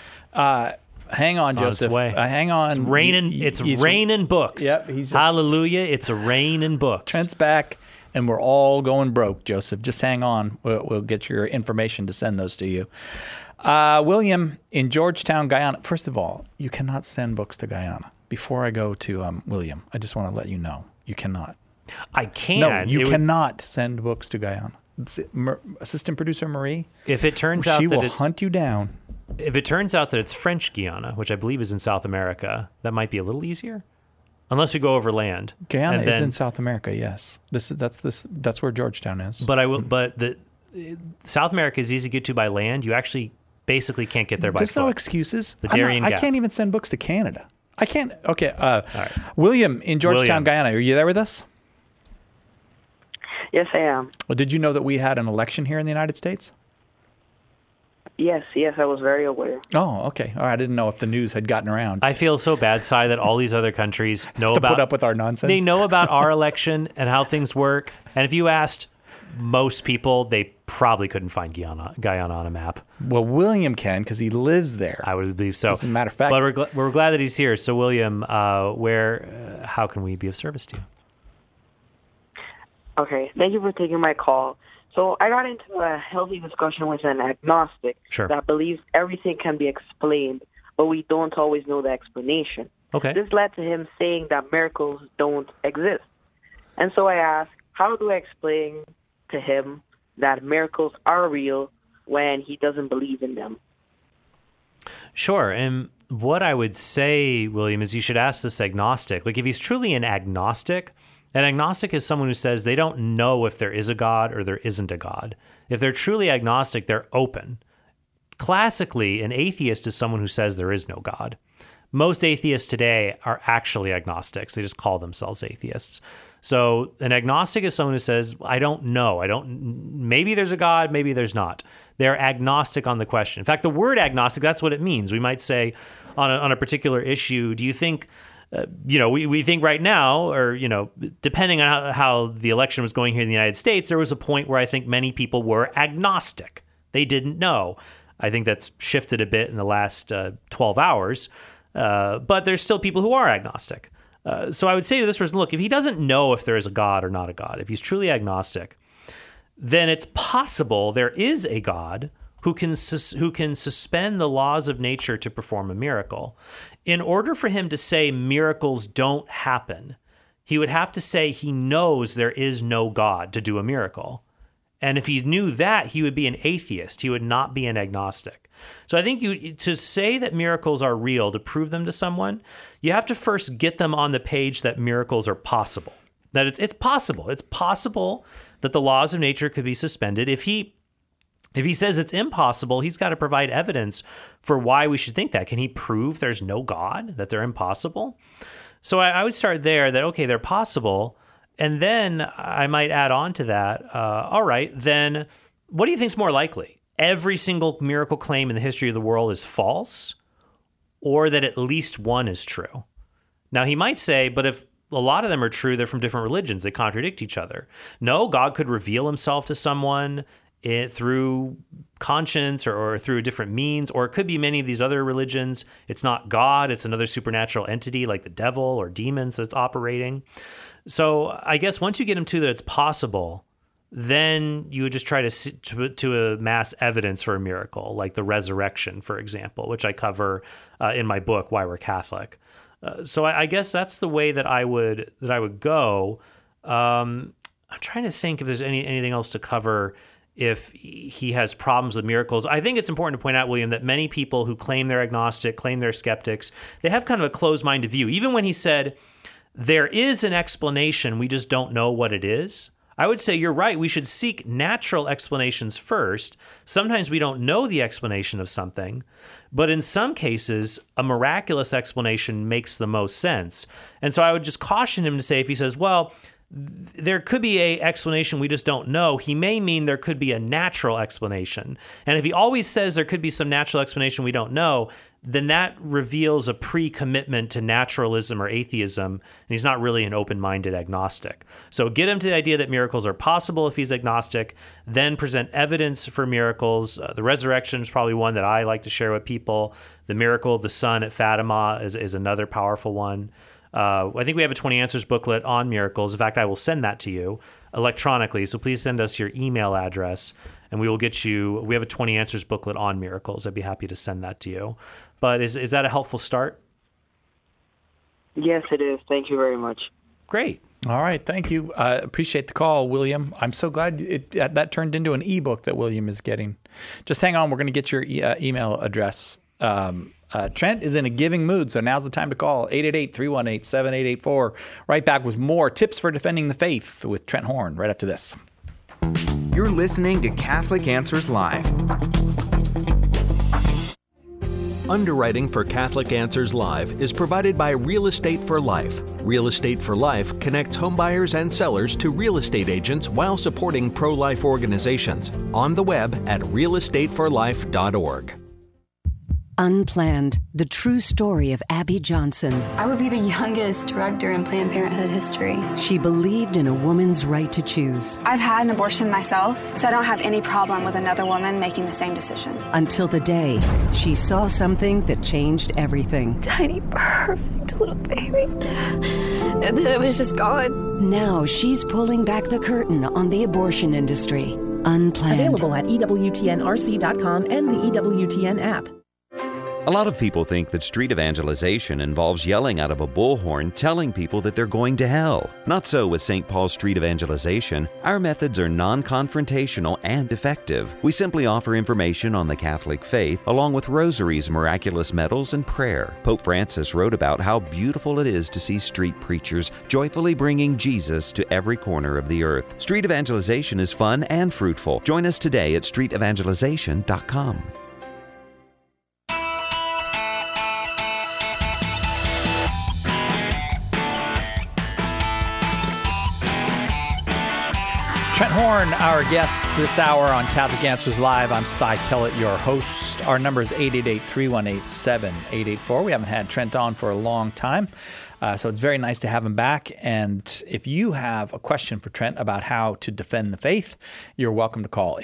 hang on, Joseph. Hang on. It's raining books. Yep. Hallelujah. It's a rain in books. Trent's back, and we're all going broke, Joseph. Just hang on. We'll get your information to send those to you. William in Georgetown, Guyana. First of all, you cannot send books to Guyana. Before I go to William, I just want to let you know, you cannot. I can. No, you cannot send books to Guyana. Assistant producer Marie, if it turns out she that will hunt you down. If it turns out that it's French Guiana, which I believe is in South America, that might be a little easier, unless we go over land. Guyana is in South America. Yes, that's where Georgetown is. But the South America is easy to get to by land. You actually basically can't get there by foot. There's no excuses. The Darien Gap. I can't even send books to Canada. I can't. Okay. All right. William in Georgetown, Guyana. Are you there with us? Yes, I am. Well, did you know that we had an election here in the United States? Yes, I was very aware. Oh, okay. All right. I didn't know if the news had gotten around. I feel so bad, Cy, that all these other countries know about... put up with our nonsense. They know about our election and how things work. And if you asked most people, they probably couldn't find Guyana on a map. Well, William can, because he lives there. I would believe so. As a matter of fact. But we're glad that he's here. So, William, how can we be of service to you? Okay. Thank you for taking my call. So I got into a healthy discussion with an agnostic that believes everything can be explained, but we don't always know the explanation. Okay. This led to him saying that miracles don't exist. And so I asked, how do I explain to him that miracles are real when he doesn't believe in them? Sure. And what I would say, William, is you should ask this agnostic. Like, if he's truly an agnostic, An agnostic is someone who says they don't know if there is a God or there isn't a God. If they're truly agnostic, they're open. Classically, an atheist is someone who says there is no God. Most atheists today are actually agnostics. They just call themselves atheists. So an agnostic is someone who says, I don't know. Maybe there's a God, maybe there's not. They're agnostic on the question. In fact, the word agnostic, that's what it means. We might say on a particular issue, do you think, we think right now, or, depending on how the election was going here in the United States, there was a point where I think many people were agnostic. They didn't know. I think that's shifted a bit in the last 12 hours, but there's still people who are agnostic. So I would say to this person, look, if he doesn't know if there is a God or not a God, if he's truly agnostic, then it's possible there is a God who can suspend the laws of nature to perform a miracle. In order for him to say miracles don't happen, he would have to say he knows there is no God to do a miracle. And if he knew that, he would be an atheist. He would not be an agnostic. So I think to say that miracles are real, to prove them to someone, you have to first get them on the page that miracles are possible. That it's possible. It's possible that the laws of nature could be suspended. If he says it's impossible, he's got to provide evidence for why we should think that. Can he prove there's no God, that they're impossible? So I would start there, that, okay, they're possible. And then I might add on to that, all right, then what do you think is more likely? Every single miracle claim in the history of the world is false, or that at least one is true? Now, he might say, but if a lot of them are true, they're from different religions. They contradict each other. No, God could reveal himself to someone through conscience or through different means, or it could be many of these other religions. It's not God, it's another supernatural entity like the devil or demons that's operating. So I guess once you get them to that it's possible, then you would just try to amass evidence for a miracle, like the resurrection, for example, which I cover in my book, Why We're Catholic. So I guess that's the way that I would go. I'm trying to think if there's anything else to cover if he has problems with miracles. I think it's important to point out, William, that many people who claim they're agnostic, claim they're skeptics, they have kind of a closed-minded view. Even when he said, there is an explanation, we just don't know what it is, I would say you're right. We should seek natural explanations first. Sometimes we don't know the explanation of something, but in some cases, a miraculous explanation makes the most sense. And so I would just caution him to say, if he says, well, there could be an explanation we just don't know, he may mean there could be a natural explanation. And if he always says there could be some natural explanation we don't know, then that reveals a pre-commitment to naturalism or atheism, and he's not really an open-minded agnostic. So get him to the idea that miracles are possible if he's agnostic, then present evidence for miracles. The resurrection is probably one that I like to share with people. The miracle of the sun at Fatima is another powerful one. I think we have a 20 Answers booklet on miracles. In fact, I will send that to you electronically, so please send us your email address, and we will get you, we have a 20 Answers booklet on miracles. I'd be happy to send that to you. But is that a helpful start? Yes, it is. Thank you very much. Great. All right. Thank you. Appreciate the call, William. I'm so glad that turned into an ebook that William is getting. Just hang on. We're going to get your email address. Trent is in a giving mood, so now's the time to call. 888-318-7884. Right back with more tips for defending the faith with Trent Horn right after this. You're listening to Catholic Answers Live. Underwriting for Catholic Answers Live is provided by Real Estate for Life. Real Estate for Life connects homebuyers and sellers to real estate agents while supporting pro-life organizations. On the web at realestateforlife.org. Unplanned, the true story of Abby Johnson. I would be the youngest director in Planned Parenthood history. She believed in a woman's right to choose. I've had an abortion myself, so I don't have any problem with another woman making the same decision. Until the day she saw something that changed everything. Tiny, perfect little baby. And then it was just gone. Now she's pulling back the curtain on the abortion industry. Unplanned. Available at EWTNRC.com and the EWTN app. A lot of people think that street evangelization involves yelling out of a bullhorn telling people that they're going to hell. Not so with St. Paul Street Evangelization. Our methods are non-confrontational and effective. We simply offer information on the Catholic faith along with rosaries, miraculous medals, and prayer. Pope Francis wrote about how beautiful it is to see street preachers joyfully bringing Jesus to every corner of the earth. Street evangelization is fun and fruitful. Join us today at streetevangelization.com. Trent Horn, our guest this hour on Catholic Answers Live. I'm Cy Kellett, your host. Our number is 888-318-7884. We haven't had Trent on for a long time, so it's very nice to have him back. And if you have a question for Trent about how to defend the faith, you're welcome to call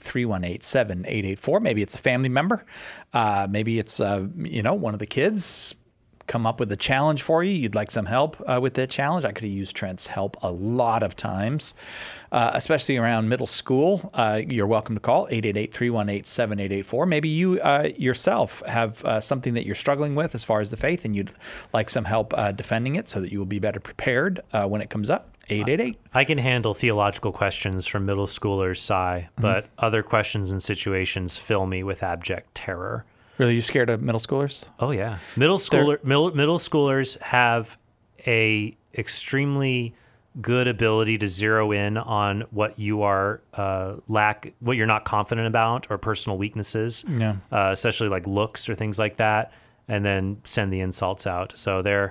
888-318-7884. Maybe it's a family member. Maybe it's one of the kids come up with a challenge for you. You'd like some help with that challenge. I could have used Trent's help a lot of times, especially around middle school. You're welcome to call 888-318-7884. Maybe you yourself have something that you're struggling with as far as the faith, and you'd like some help defending it so that you will be better prepared when it comes up. 888. I can handle theological questions from middle schoolers, Cy, but other questions and situations fill me with abject terror. Really, you scared of middle schoolers? Oh yeah, middle schoolers have a extremely good ability to zero in on what you are what you're not confident about, or personal weaknesses. Yeah, especially like looks or things like that, and then send the insults out. So they're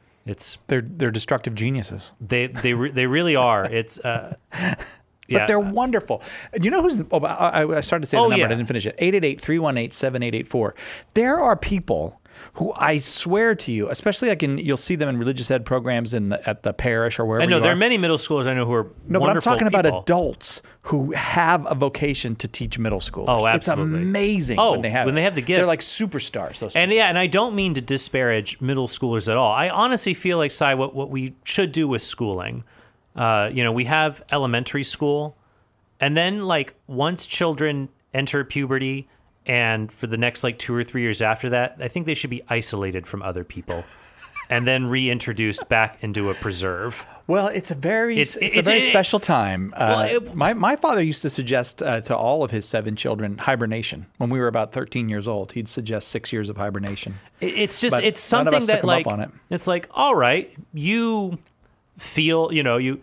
destructive geniuses. They really are. It's. But they're wonderful. You know who's... I started to say the number, I didn't finish it. 888-318-7884. There are people who I swear to you, especially you'll see them in religious ed programs at the parish or wherever I know, you there are. are many middle schoolers I know who are No, but I'm talking people. about adults who have a vocation to teach middle schoolers. Oh, absolutely. It's amazing when they have the gift. They're like superstars. Those and I don't mean to disparage middle schoolers at all. I honestly feel like, Cy, what we should do with schooling... we have elementary school, and then once children enter puberty, and for the next 2 or 3 years after that, I think they should be isolated from other people, and then reintroduced back into a preserve. Well, it's a very special time. My father used to suggest to all of his 7 children hibernation. When we were about 13 years old, he'd suggest 6 years of hibernation. It's but something none of us that took him up on it. It's all right, you feel, you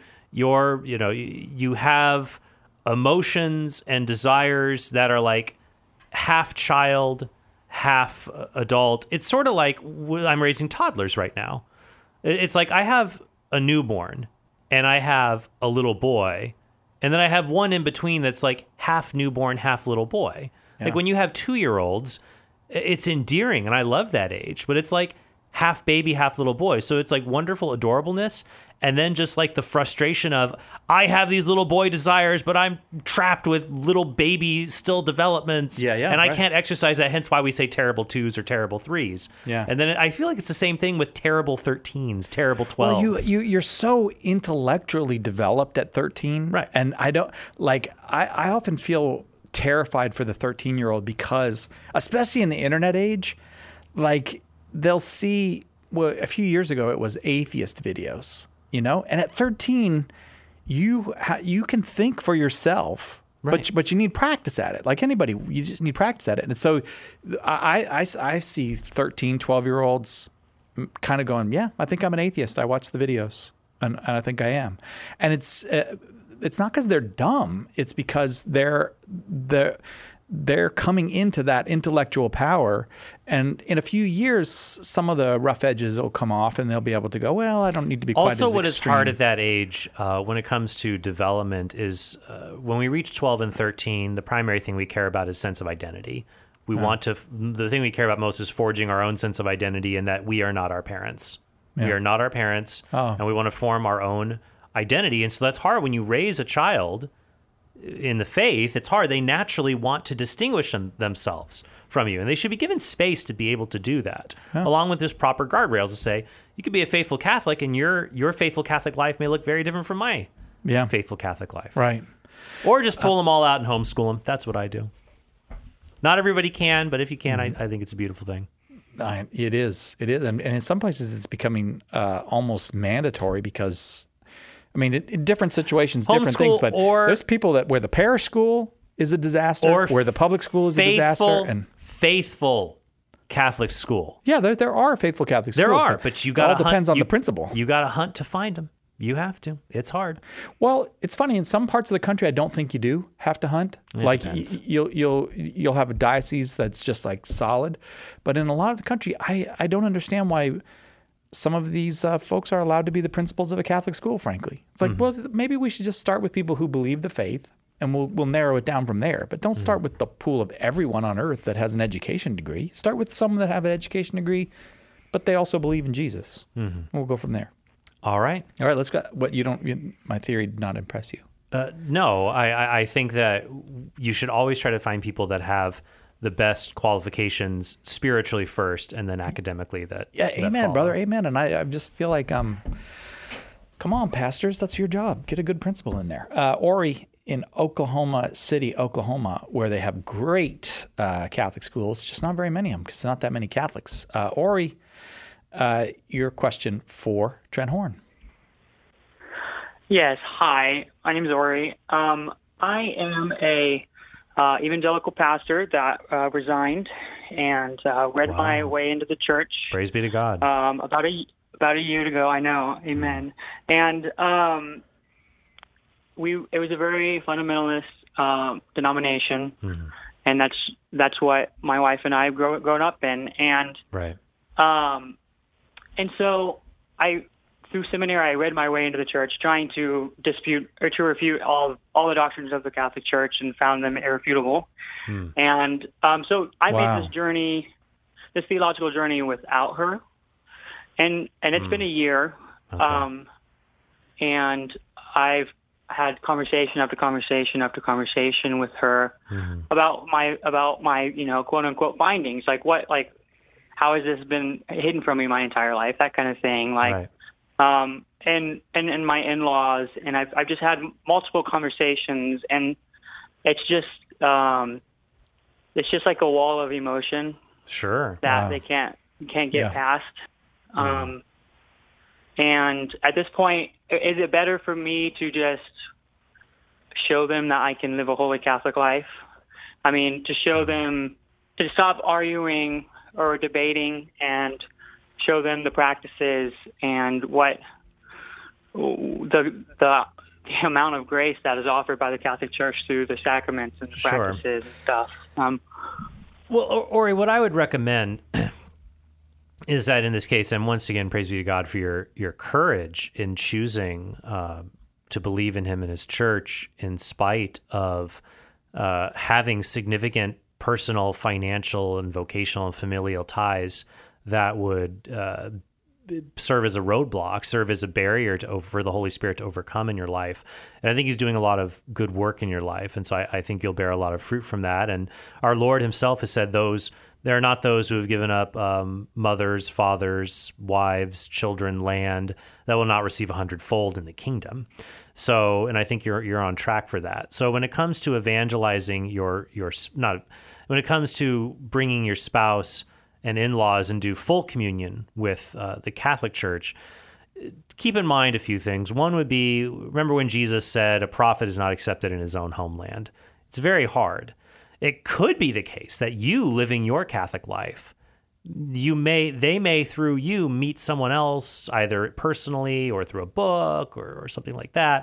have emotions and desires that are half child, half adult. It's sort of like I'm raising toddlers right now. It's like I have a newborn and I have a little boy, and then I have one in between that's half newborn, half little boy. Yeah. When you have 2-year-olds, it's endearing, and I love that age, but it's half baby, half little boy. So it's wonderful adorableness. And then just the frustration of, I have these little boy desires, but I'm trapped with little baby still developments. And I can't exercise that. Hence why we say terrible 2s or terrible 3s. Yeah. And then I feel like it's the same thing with terrible 13s, terrible 12s. Well, you're so intellectually developed at 13. Right. And I don't, I often feel terrified for the 13-year-old because, especially in the internet age, they'll see, a few years ago, it was atheist videos. And at 13, you can think for yourself, right. but you need practice at it. Like anybody, you just need practice at it. And so I see 13, 12-year-olds kind of going, yeah, I think I'm an atheist. I watch the videos, and I think I am. And it's not because they're dumb. It's because they're coming into that intellectual power, and in a few years, some of the rough edges will come off, and they'll be able to go, well, I don't need to be quite as extreme. Also, what is hard at that age when it comes to development is when we reach 12 and 13, the primary thing we care about is sense of identity. The thing we care about most is forging our own sense of identity, and that we are not our parents. Yeah. We are not our parents, and we want to form our own identity. And so that's hard when you raise a child in the faith. It's hard. They naturally want to distinguish themselves from you, and they should be given space to be able to do that, along with this proper guardrails to say, you could be a faithful Catholic, and your faithful Catholic life may look very different from my faithful Catholic life. Right. Or just pull them all out and homeschool them. That's what I do. Not everybody can, but if you can, I think it's a beautiful thing. It is. And in some places it's becoming almost mandatory because, I mean, in different situations, different things, but there's people where the parish school is a disaster, or where the public school is a disaster. And faithful Catholic school. Yeah, there are faithful Catholic schools. There are, but you got to hunt. It all depends on the principle. You got to hunt to find them. You have to. It's hard. Well, it's funny. In some parts of the country, I don't think you do have to hunt. Like you'll have a diocese that's just like solid, but in a lot of the country, I don't understand why some of these folks are allowed to be the principals of a Catholic school. Frankly, it's like, well, maybe we should just start with people who believe the faith, and we'll narrow it down from there. But don't start with the pool of everyone on earth that has an education degree. Start with some that have an education degree, but they also believe in Jesus. We'll go from there. All right. Let's go. What my theory did not impress you. No, I think that you should always try to find people that have the best qualifications spiritually first, and then academically. Amen, brother, amen. And I just feel like, come on, pastors, that's your job. Get a good principal in there. Ori in Oklahoma City, Oklahoma, where they have great Catholic schools, just not very many of them because there's not that many Catholics. Ori. Your question for Trent Horn. Yes. Hi, my name is Ori. I am a evangelical pastor that resigned and read my way into the church. Praise be to God. About a year ago. I know. Amen. And it was a very fundamentalist denomination, and that's what my wife and I have grown up in. And right. And so through seminary, I read my way into the church, trying to dispute or to refute all the doctrines of the Catholic Church, and found them irrefutable. And so I made this theological journey without her, and it's been a year, and I've had conversation after conversation after conversation with her about my quote unquote findings, how has this been hidden from me my entire life, that kind of thing, and my in-laws, and I've just had multiple conversations, and it's just like a wall of emotion. Sure. That they can't get past. And at this point, is it better for me to just show them that I can live a holy Catholic life? I mean, to show them, to stop arguing or debating, and show them the practices and what the amount of grace that is offered by the Catholic Church through the sacraments and the practices and stuff. Well, Ori, what I would recommend is that in this case, and once again, praise be to God for your courage in choosing to believe in Him and His Church in spite of having significant personal, financial, and vocational and familial ties that would serve as a roadblock, serve as a barrier for the Holy Spirit to overcome in your life. And I think He's doing a lot of good work in your life. And so I think you'll bear a lot of fruit from that. And our Lord Himself has said there are not those who have given up mothers, fathers, wives, children, land that will not receive 100-fold in the kingdom. So, and I think you're on track for that. So when it comes to evangelizing when it comes to bringing your spouse and in-laws and do full communion with the Catholic Church, keep in mind a few things. One would be, remember when Jesus said a prophet is not accepted in his own homeland? It's very hard. It could be the case that you living your Catholic life, they may through you meet someone else, either personally or through a book or something like that,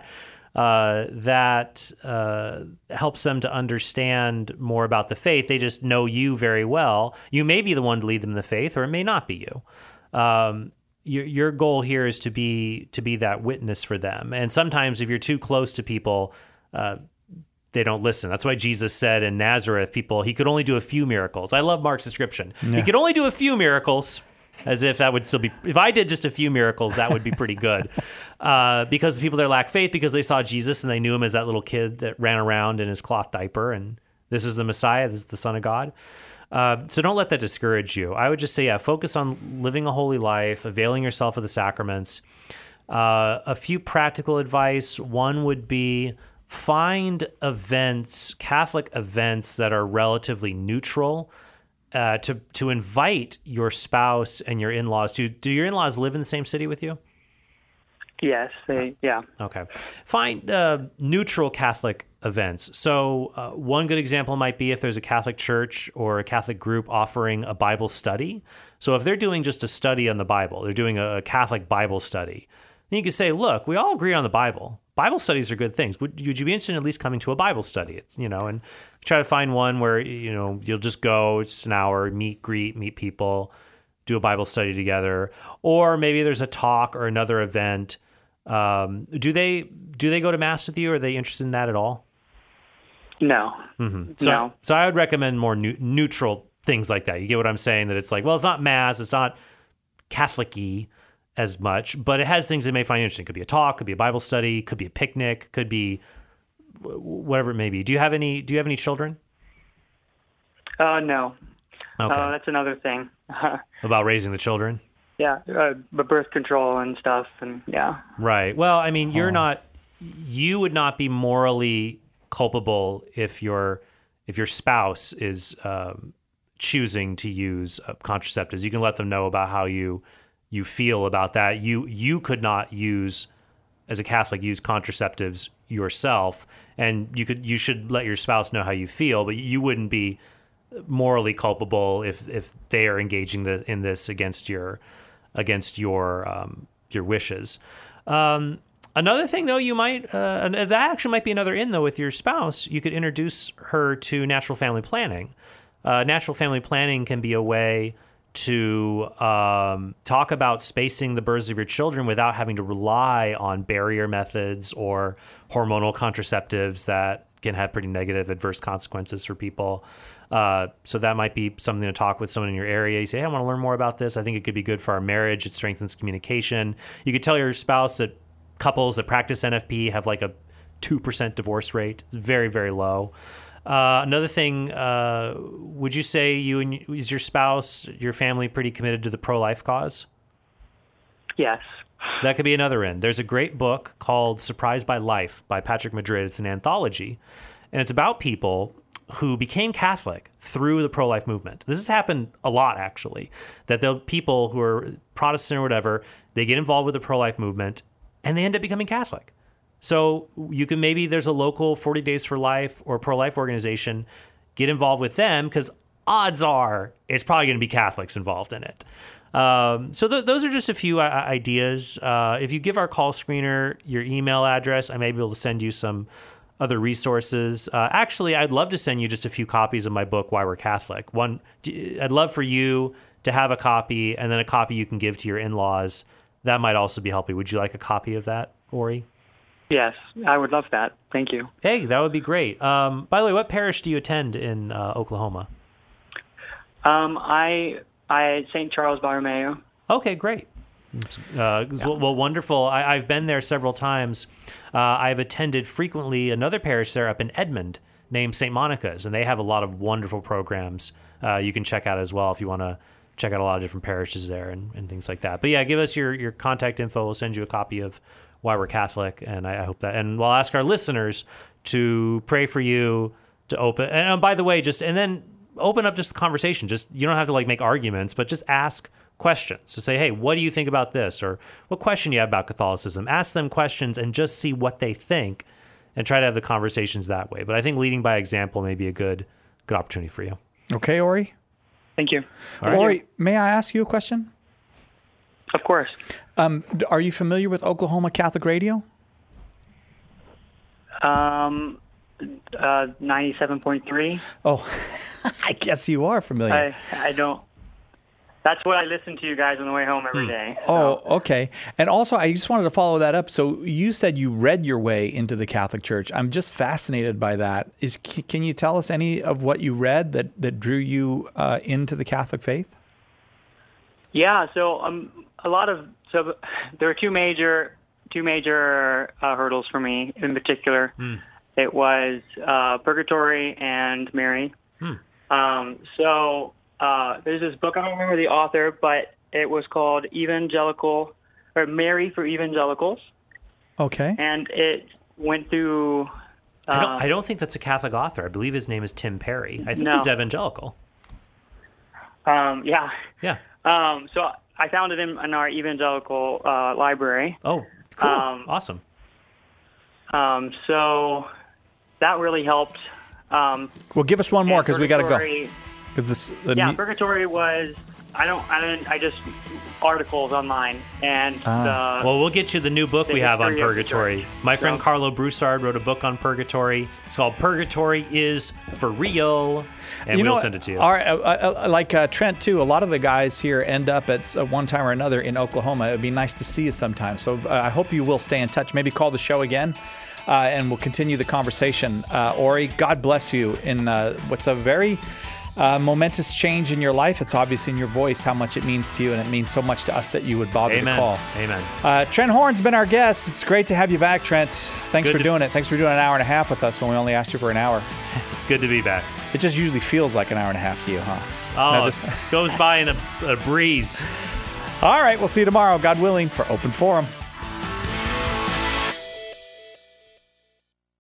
that helps them to understand more about the faith. They just know you very well. You may be the one to lead them in the faith, or it may not be you. Your goal here is to be that witness for them. And sometimes if you're too close to people, they don't listen. That's why Jesus said in Nazareth, he could only do a few miracles. I love Mark's description. Yeah. He could only do a few miracles, as if that would still be, if I did just a few miracles, that would be pretty good. Because the people there lack faith because they saw Jesus and they knew him as that little kid that ran around in his cloth diaper, and this is the Messiah, this is the Son of God. So don't let that discourage you. I would just say, focus on living a holy life, availing yourself of the sacraments. A few practical advice. One would be, find events, Catholic events that are relatively neutral, to invite your spouse and your in-laws. Do your in-laws live in the same city with you? Yes, yeah. Okay. Find neutral Catholic events. So one good example might be if there's a Catholic church or a Catholic group offering a Bible study. So if they're doing just a study on the Bible, they're doing a Catholic Bible study, then you can say, look, we all agree on the Bible. Bible studies are good things. Would you be interested in at least coming to a Bible study? It's, and try to find one where, you'll just go, it's an hour, meet people, do a Bible study together. Or maybe there's a talk or another event. Do they go to Mass with you? Are they interested in that at all? No. Mm-hmm. No. So I would recommend more neutral things like that. You get what I'm saying? That it's like, well, it's not Mass, it's not Catholic-y as much, but it has things they may find interesting. Could be a talk, could be a Bible study, could be a picnic, could be whatever it may be. Do you have any children? No. Okay. That's another thing. About raising the children? Yeah, birth control and stuff, and yeah. Right. Well, I mean, you would not be morally culpable if your spouse is choosing to use contraceptives. You can let them know about how you feel about that. You could not as a Catholic, use contraceptives yourself, and you should let your spouse know how you feel, but you wouldn't be morally culpable if they are engaging in this against your wishes. Another thing, though, you might that actually might be another in, though, with your spouse. You could introduce her to natural family planning. Natural family planning can be a way to talk about spacing the births of your children without having to rely on barrier methods or hormonal contraceptives that can have pretty negative adverse consequences for people. So that might be something to talk with someone in your area. You say, hey, I want to learn more about this. I think it could be good for our marriage. It strengthens communication. You could tell your spouse that couples that practice NFP have like a 2% divorce rate. It's very, very low. Another thing, would you say is your spouse, your family pretty committed to the pro-life cause? Yes. That could be another end. There's a great book called Surprised by Life by Patrick Madrid. It's an anthology, and it's about people who became Catholic through the pro-life movement. This has happened a lot, actually, that the people who are Protestant or whatever, they get involved with the pro-life movement, and they end up becoming Catholic. So there's a local 40 Days for Life or pro-life organization, get involved with them, because odds are it's probably going to be Catholics involved in it. So those are just a few ideas. If you give our call screener your email address, I may be able to send you some other resources. Actually, I'd love to send you just a few copies of my book, Why We're Catholic. One, I'd love for you to have a copy, and then a copy you can give to your in-laws. That might also be helpful. Would you like a copy of that, Ori? Yes, I would love that. Thank you. Hey, that would be great. By the way, what parish do you attend in Oklahoma? I St. Charles Borromeo. Okay, great. Well, wonderful. I've been there several times. I've attended frequently another parish there up in Edmond named St. Monica's, and they have a lot of wonderful programs you can check out as well if you want to check out a lot of different parishes there and things like that. But yeah, give us your contact info. We'll send you a copy of Why We're Catholic, and I hope that. And we'll ask our listeners to pray for you to open. And by the way, and then open up just the conversation. Just, you don't have to make arguments, but just ask questions to say, hey, what do you think about this? Or what question do you have about Catholicism? Ask them questions and just see what they think and try to have the conversations that way. But I think leading by example may be a good opportunity for you. Okay, Ori? Thank you. All right. Ori, may I ask you a question? Of course. Are you familiar with Oklahoma Catholic Radio? 97.3. Oh, I guess you are familiar. I don't. That's what I listen to you guys on the way home every day. So. Oh, okay. And also, I just wanted to follow that up. So you said you read your way into the Catholic Church. I'm just fascinated by that. Can you tell us any of what you read that drew you into the Catholic faith? Yeah. So there are two major hurdles for me in particular. It was Purgatory and Mary. There's this book, I don't remember the author, but it was called Mary for Evangelicals. Okay. And it went through I don't think that's a Catholic author. I believe his name is Tim Perry. I think he's evangelical. Yeah. Yeah. So I found it in our evangelical library. Oh, cool. Awesome. So that really helped. Well, give us one more because we got to go. Purgatory was I just articles online and well, we'll get you the new book we have on Purgatory. My friend Carlo Broussard wrote a book on Purgatory. It's called Purgatory is for Real, and we'll send it to you. Like Trent too, a lot of the guys here end up at one time or another in Oklahoma. It'd be nice to see you sometime. So I hope you will stay in touch. Maybe call the show again. And we'll continue the conversation. Ori, God bless you in what's a very momentous change in your life. It's obvious in your voice how much it means to you, and it means so much to us that you would bother to call. Amen. Trent Horn's been our guest. It's great to have you back, Trent. Thanks for doing it. Thanks for doing an hour and a half with us when we only asked you for an hour. It's good to be back. It just usually feels like an hour and a half to you, huh? Oh, it goes by in a breeze. All right, we'll see you tomorrow, God willing, for Open Forum.